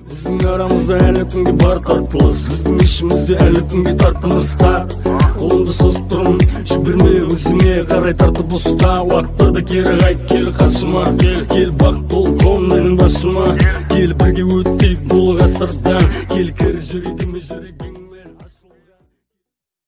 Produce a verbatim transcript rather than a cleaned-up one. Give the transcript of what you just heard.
Біздің арамызда әлі күнге бар тартылыс, біздің ішімізде әлі күнге тартымыз тар. Қолымды созып тұрмын, жіберме өзіңе қарай тартып ұста. Уақыттарда кері қайт, кел қасыма, кел, кел бақ бол қом менің басыма. Кел бірге өттейік бұл ғасырдан, кел кір жүрегіме жүрегіңмен.